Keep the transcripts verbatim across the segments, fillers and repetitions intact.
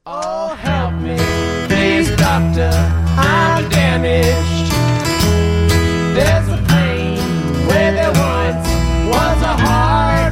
Oh, help me, please, doctor, I'm damaged. There's a pain where there once was a heart.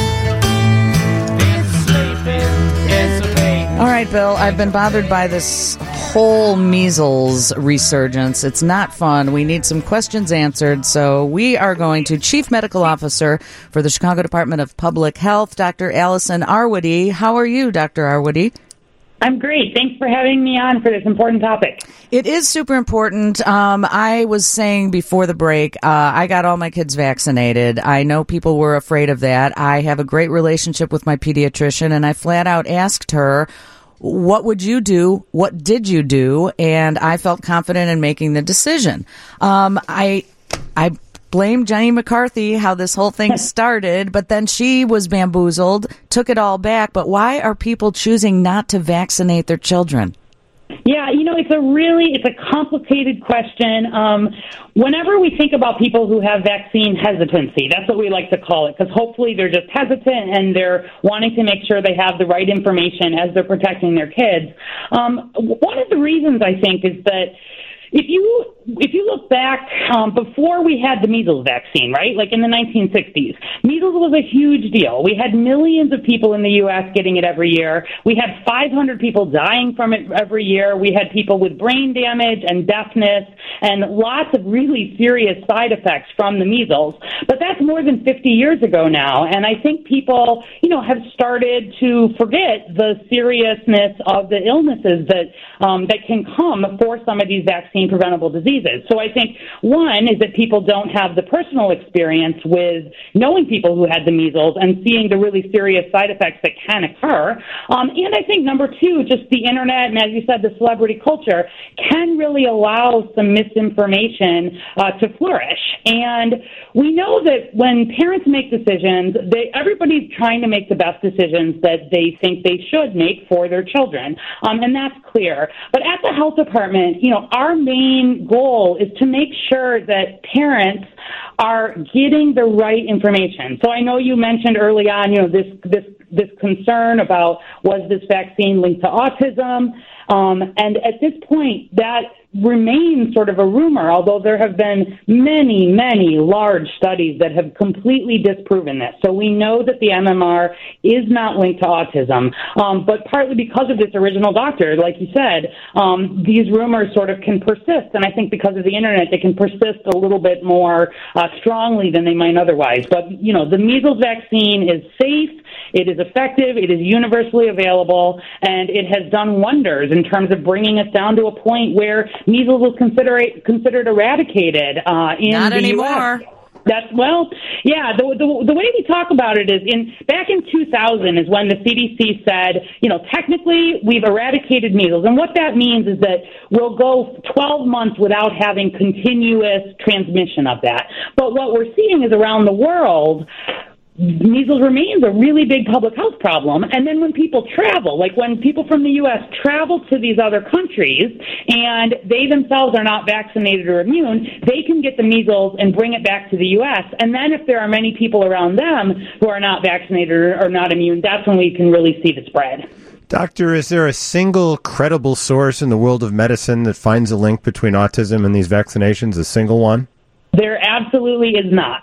It's sleeping, it's a pain. All right, Bill, I've been bothered by this whole measles resurgence. It's not fun. We need some questions answered, so we are going to Chief Medical Officer for the Chicago Department of Public Health, Doctor Allison Arwady. How are you, Doctor Arwady? I'm great. Thanks for having me on for this important topic. It is super important. Um, I was saying before the break, uh, I got all my kids vaccinated. I know people were afraid of that. I have a great relationship with my pediatrician, and I flat out asked her, what would you do? What did you do? And I felt confident in making the decision. Um, I, I blame Jenny McCarthy, how this whole thing started, but then she was bamboozled, took it all back. But why are people choosing not to vaccinate their children? Yeah, you know, it's a really, it's a complicated question. Um, whenever we think about people who have vaccine hesitancy, that's what we like to call it, because hopefully they're just hesitant and they're wanting to make sure they have the right information as they're protecting their kids. Um, one of the reasons, I think, is that If you if you look back um, before we had the measles vaccine, right, like in the nineteen sixties, measles was a huge deal. We had millions of people in the U S getting it every year. We had five hundred people dying from it every year. We had people with brain damage and deafness and lots of really serious side effects from the measles. But that's more than fifty years ago now, and I think people, you know, have started to forget the seriousness of the illnesses that um, that can come for some of these vaccine preventable diseases. So I think one is that people don't have the personal experience with knowing people who had the measles and seeing the really serious side effects that can occur. Um, and I think number two, just the internet and, as you said, the celebrity culture can really allow some misinformation uh, to flourish. And we know that when parents make decisions, they, everybody's trying to make the best decisions that they think they should make for their children. Um, and that's clear. But at the health department, you know, our main goal is to make sure that parents are getting the right information. So I know you mentioned early on, you know, this this this concern about was this vaccine linked to autism, um, and at this point that remains sort of a rumor, although there have been many, many large studies that have completely disproven this. So we know that the M M R is not linked to autism, um, but partly because of this original doctor, like you said, um, these rumors sort of can persist, and I think because of the internet, they can persist a little bit more uh, strongly than they might otherwise. But, you know, the measles vaccine is safe, it is effective, it is universally available, and it has done wonders in terms of bringing us down to a point where measles was considered considered eradicated uh, in Not the anymore. U S That's well, yeah. The, the the way we talk about it is in back in two thousand is when the C D C said, you know, technically we've eradicated measles, and what that means is that we'll go twelve months without having continuous transmission of that. But what we're seeing is around the world, measles remains a really big public health problem. And then when people travel, like when people from the U S travel to these other countries and they themselves are not vaccinated or immune, they can get the measles and bring it back to the U S. And then if there are many people around them who are not vaccinated or not immune, that's when we can really see the spread. Doctor, is there a single credible source in the world of medicine that finds a link between autism and these vaccinations, a single one? There absolutely is not.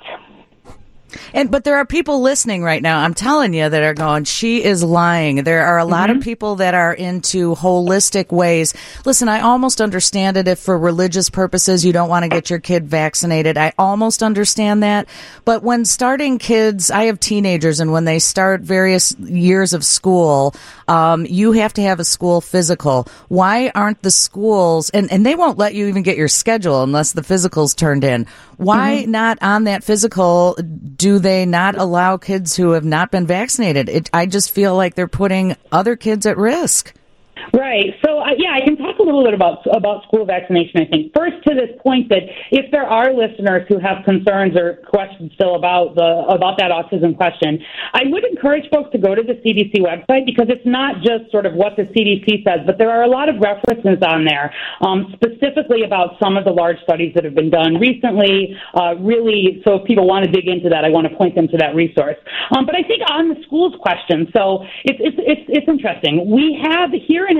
And but there are people listening right now, I'm telling you, that are going, she is lying. There are a lot mm-hmm. of people that are into holistic ways. Listen, I almost understand it if for religious purposes you don't want to get your kid vaccinated. I almost understand that. But when starting kids, I have teenagers, and when they start various years of school, um, you have to have a school physical. Why aren't the schools, and, and they won't let you even get your schedule unless the physical's turned in. Why mm-hmm. not on that physical do they not allow kids who have not been vaccinated? It, I just feel like they're putting other kids at risk. Right. So, uh, yeah, I can talk a little bit about about school vaccination, I think. First, to this point that if there are listeners who have concerns or questions still about the about that autism question, I would encourage folks to go to the C D C website, because it's not just sort of what the C D C says, but there are a lot of references on there, um, specifically about some of the large studies that have been done recently. Uh, really, so if people want to dig into that, I want to point them to that resource. Um, but I think on the schools question, so it's, it's, it's, it's interesting. We have here in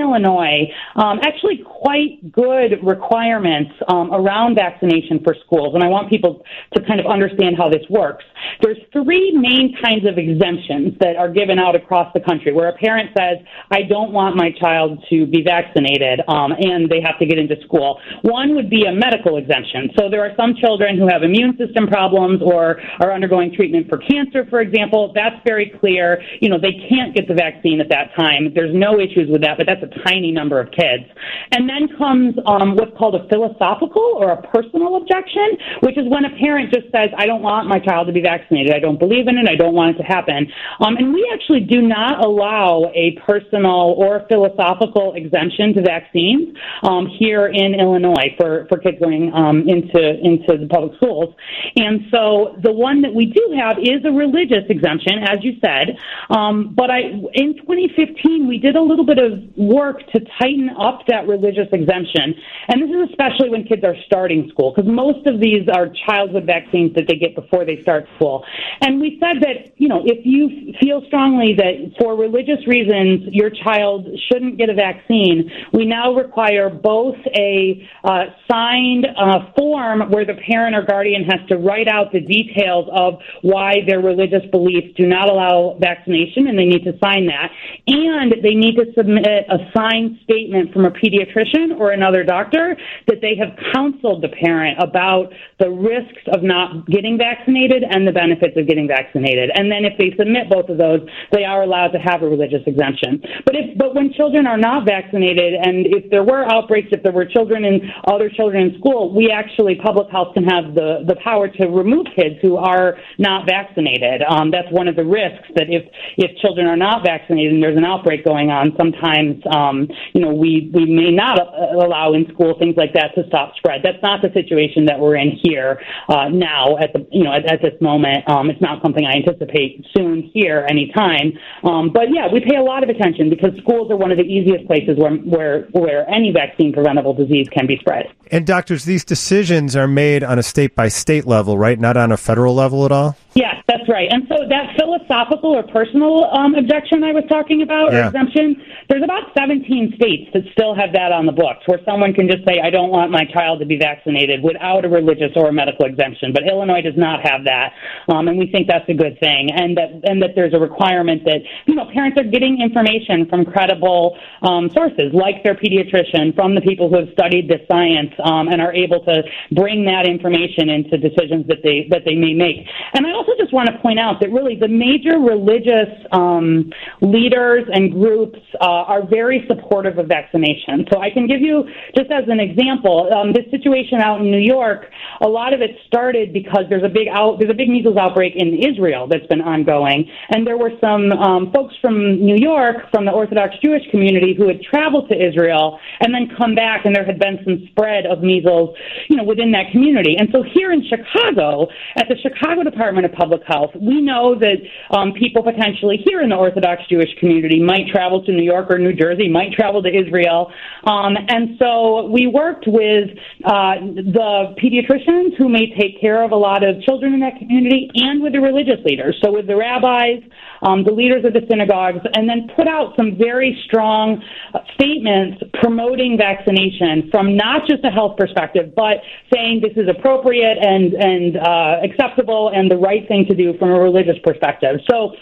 Illinois um, actually quite good requirements um, around vaccination for schools, and I want people to kind of understand how this works. There's three main kinds of exemptions that are given out across the country where a parent says, I don't want my child to be vaccinated, um, and they have to get into school. One would be a medical exemption. So there are some children who have immune system problems or are undergoing treatment for cancer, for example. That's very clear. You know, they can't get the vaccine at that time. There's no issues with that, but that's a tiny number of kids. And then comes um, what's called a philosophical or a personal objection, which is when a parent just says, I don't want my child to be vaccinated. I don't believe in it. I don't want it to happen. Um, and we actually do not allow a personal or philosophical exemption to vaccines um, here in Illinois for, for kids going um, into, into the public schools. And so the one that we do have is a religious exemption, as you said. Um, but I, in twenty fifteen, we did a little bit of work to tighten up that religious exemption. And this is especially when kids are starting school, because most of these are childhood vaccines that they get before they start school. And we said that, you know, if you feel strongly that for religious reasons your child shouldn't get a vaccine, we now require both a uh, signed uh, form where the parent or guardian has to write out the details of why their religious beliefs do not allow vaccination, and they need to sign that, and they need to submit a signed statement from a pediatrician or another doctor that they have counseled the parent about the risks of not getting vaccinated and the benefits of getting vaccinated. And then if they submit both of those, they are allowed to have a religious exemption. But if but when children are not vaccinated, and if there were outbreaks, if there were children and other children in school, we actually, public health can have the, the power to remove kids who are not vaccinated. Um, that's one of the risks, that if, if children are not vaccinated and there's an outbreak going on, sometimes, um, you know, we, we may not allow in school things like that to stop spread. That's not the situation that we're in here uh, now at the, you know, at, at this moment. Um, it's not something I anticipate soon here anytime. Um, but yeah, we pay a lot of attention because schools are one of the easiest places where, where, where any vaccine preventable disease can be spread. And doctors, these decisions are made on a state-by-state level, right? Not on a federal level at all? Yes, that's right. And so that philosophical or personal um, objection I was talking about, yeah. or exemption, there's about seventeen states that still have that on the books, where someone can just say, I don't want my child to be vaccinated without a religious or a medical exemption. But Illinois does not have that, um, and we think that's a good thing. And that and that there's a requirement that, you know, parents are getting information from credible um, sources, like their pediatrician, from the people who have studied this science, um, and are able to bring that information into decisions that they that they may make. And I also just want to point out that really the major religious um, leaders and groups uh, are very supportive of vaccination. So I can give you, just as an example, um, this situation out in New York, a lot of it started because there's a big out, there's a big measles outbreak in Israel that's been ongoing, and there were some um, folks from New York, from the Orthodox Jewish community, who had traveled to Israel and then come back, and there had been some spread of measles, you know, within that community. And so here in Chicago, at the Chicago Department of Public Health, we know that um, people potentially here in the Orthodox Jewish community might travel to New York or New Jersey, might travel to Israel. Um, and so we worked with uh, the pediatricians who may take care of a lot of children in that community, and with the religious leaders. So with the rabbis, um, the leaders of the synagogues, and then put out some very strong uh, statements promoting vaccination from not just a health perspective, but saying this is appropriate and, and uh, acceptable and the right thing to do from a religious perspective. So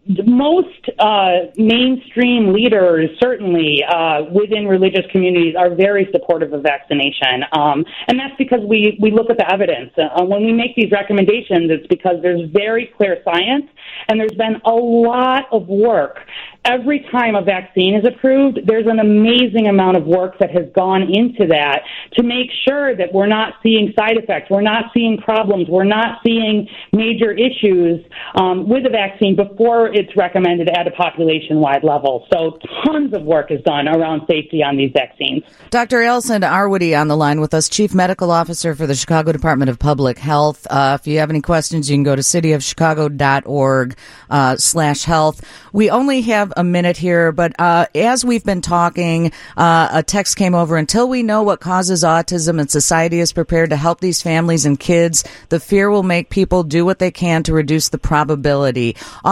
most uh, mainstream leaders, certainly uh, within religious communities, are very supportive of vaccination. Um, and that's because we, we look at the evidence. Uh, when we make these recommendations, it's because there's very clear science, and there's been a lot of work. Every time a vaccine is approved, there's an amazing amount of work that has gone into that to make sure that we're not seeing side effects, we're not seeing problems, we're not seeing major issues um, with the vaccine before it's recommended at a population-wide level. So tons of work is done around safety on these vaccines. Doctor Alison Arwady on the line with us, Chief Medical Officer for the Chicago Department of Public Health. Uh, if you have any questions, you can go to cityofchicago.org uh, slash health. We only have a minute here, but uh, as we've been talking, uh, a text came over. Until we know what causes autism and society is prepared to help these families and kids, the fear will make people do what they can to reduce the probability. Autism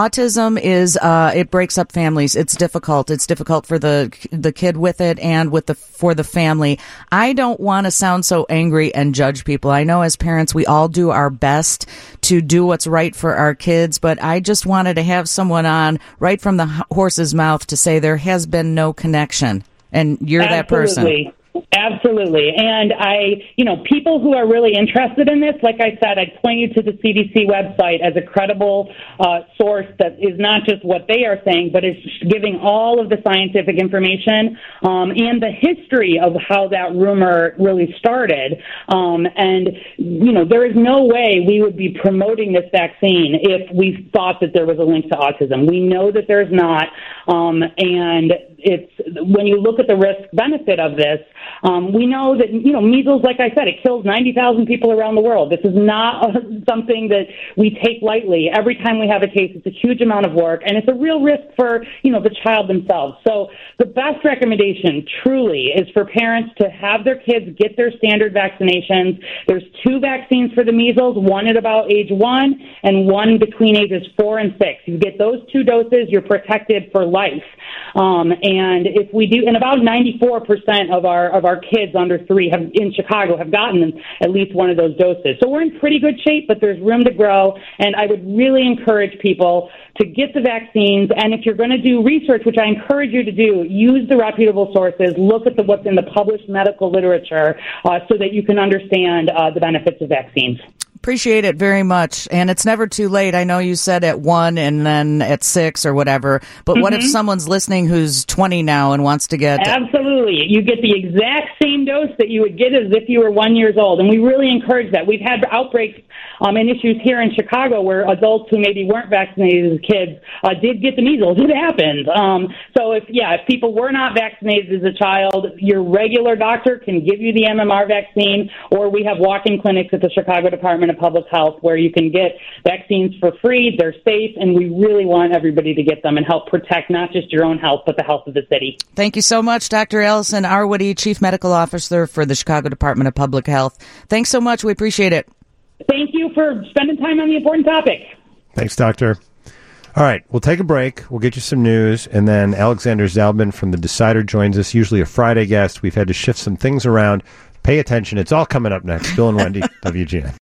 autism is uh, it breaks up families. It's difficult. It's difficult for the the kid with it and with the for the family. I don't want to sound so angry and judge people. I know as parents we all do our best to do what's right for our kids, but I just wanted to have someone on right from the horse's mouth to say there has been no connection, and you're Absolutely. that person. Absolutely. And I, you know, people who are really interested in this, like I said, I'd point you to the C D C website as a credible uh, source that is not just what they are saying, but is giving all of the scientific information um, and the history of how that rumor really started. Um, and, you know, there is no way we would be promoting this vaccine if we thought that there was a link to autism. We know that there's not. Um, and it's when you look at the risk benefit of this, um, we know that, you know, measles, like I said, it kills ninety thousand people around the world. This is not uh, something that we take lightly. Every time we have a case, it's a huge amount of work, and it's a real risk for, you know, the child themselves. So the best recommendation truly is for parents to have their kids get their standard vaccinations. There's two vaccines for the measles, one at about age one and one between ages four and six. You get those two doses, you're protected for life. Um, and if we do, and about ninety-four percent of our of our kids under three have in Chicago have gotten at least one of those doses. So we're in pretty good shape, but there's room to grow. And I would really encourage people to get the vaccines. And if you're going to do research, which I encourage you to do, use the reputable sources, look at the, what's in the published medical literature uh, so that you can understand uh, the benefits of vaccines. Appreciate it very much. And it's never too late. I know you said at one and then at six or whatever, but mm-hmm. what if someone's listening who's twenty now and wants to get... Absolutely. You get the exact same dose that you would get as if you were one years old. And we really encourage that. We've had outbreaks um, and issues here in Chicago where adults who maybe weren't vaccinated as kids uh, did get the measles. It happens. Um, so if, yeah, if people were not vaccinated as a child, your regular doctor can give you the M M R vaccine, or we have walk-in clinics at the Chicago Department of Public Health where you can get vaccines for free. They're safe, and we really want everybody to get them and help protect not just your own health, but the health of the city. Thank you so much, Doctor Allison Arwady, Chief Medical Officer for the Chicago Department of Public Health. Thanks so much. We appreciate it. Thank you for spending time on the important topic. Thanks, Doctor. All right, we'll take a break. We'll get you some news, and then Alexander Zalbin from The Decider joins us, usually a Friday guest. We've had to shift some things around. Pay attention. It's all coming up next. Bill and Wendy, W G N.